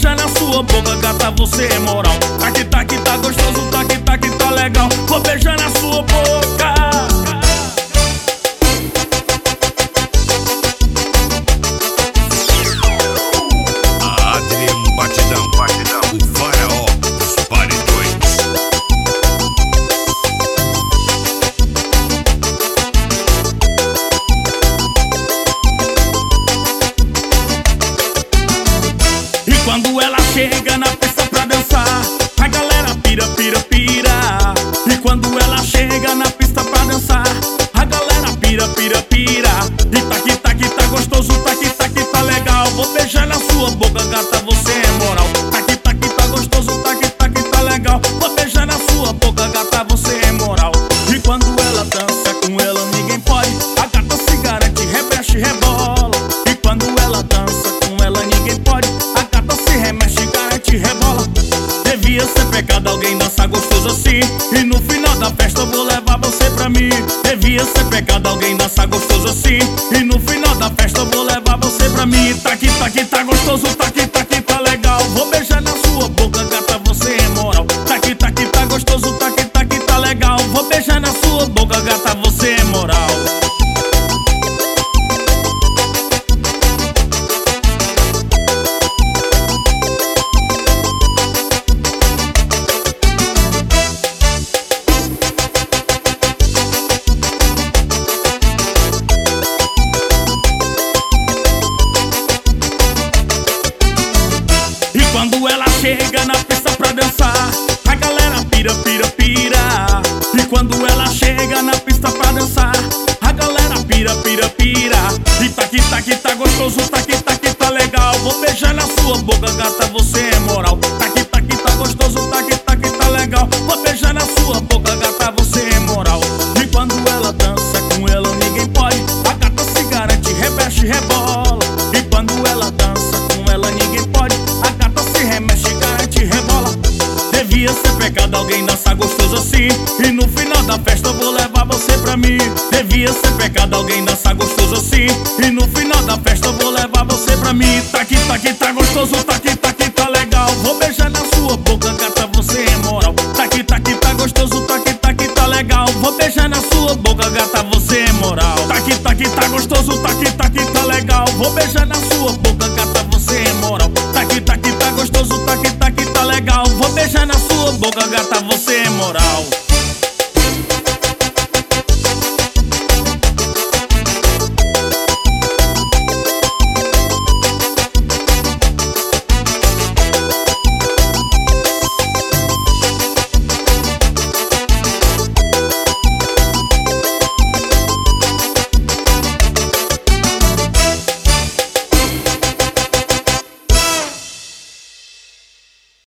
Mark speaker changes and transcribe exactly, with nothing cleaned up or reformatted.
Speaker 1: beijar na sua boca, gata, você é moral. Tá que tá que tá gostoso, tá que tá que tá legal. Vou beijar na sua boca.
Speaker 2: Adrian Batidão, Batidão, o faraó dos paredões.
Speaker 1: E quando ela chega na pista pra dançar, a galera pira, pira, pira. E quando ela chega na pista pra dançar, a galera pira, pira, pira. E tá que tá que tá gostoso, tá que tá que tá legal. Vou beijar na sua boca, gata, você é moral. Tá que tá que tá gostoso, tá que tá que tá legal. Vou beijar na sua boca, gata, você é moral. E quando ela dança, com ela ninguém pode. A gata se garante, remexe, rebola. E quando ela dança, com ela ninguém pode. A gata se remexe, garante, rebola. Devia ser pecado alguém dançar gostoso assim. E no final da festa eu vou levar você pra mim. Devia ser pecado alguém dançar gostoso assim. E no final da festa eu vou levar você pra mim. Tá que tá que tá gostoso, tá que tá que tá legal. Vou beijar na sua boca, gata, você é moral. Tá que tá que tá gostoso, tá que tá que tá legal. Vou beijar na sua boca, gata, você é moral. E quando ela chega na pista pra dançar, a galera pira, pira, pira. E quando ela chega na pista pra dançar, a galera pira, pira, pira. E tá que tá que tá gostoso, tá que tá que tá legal. Vou beijar na sua boca, gata, você é moral. Tá que tá que tá gostoso, tá que tá que tá legal. Vou beijar na sua boca, gata, você é moral. E quando ela dança, com ela ninguém pode. A gata se garante, remexe, rebola. E quando ela dança, com ela ninguém pode. A gata se remexe, garante, rebola. Devia ser pecado alguém dançar gostoso assim. E no final da festa eu vou levar você pra mim. Devia ser pecado alguém dançar gostoso assim. E no final da festa eu vou levar você pra mim. Tá que tá que tá gostoso, tá que tá que tá legal. Vou beijar na sua boca, gata, você é moral. Tá que tá que tá gostoso, tá que tá que tá legal. Vou beijar na sua boca, gata, você é moral. Tá que tá que tá gostoso, tá que tá que tá legal. Vou beijar na sua boca.